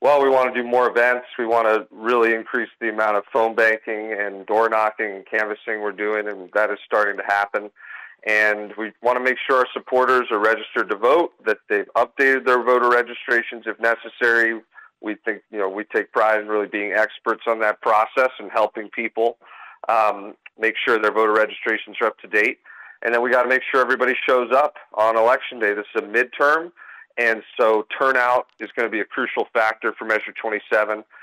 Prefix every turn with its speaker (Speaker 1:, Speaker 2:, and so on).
Speaker 1: Well, we want to do more events. We want to really increase the amount of phone banking and door knocking and canvassing we're doing, and that is starting to happen. And we want to make sure our supporters are registered to vote, that they've updated their voter registrations if necessary. We think, we take pride in really being experts on that process and helping people make sure their voter registrations are up to date. And then we got to make sure everybody shows up on Election Day. This is a midterm, and so turnout is going to be a crucial factor for Measure 27.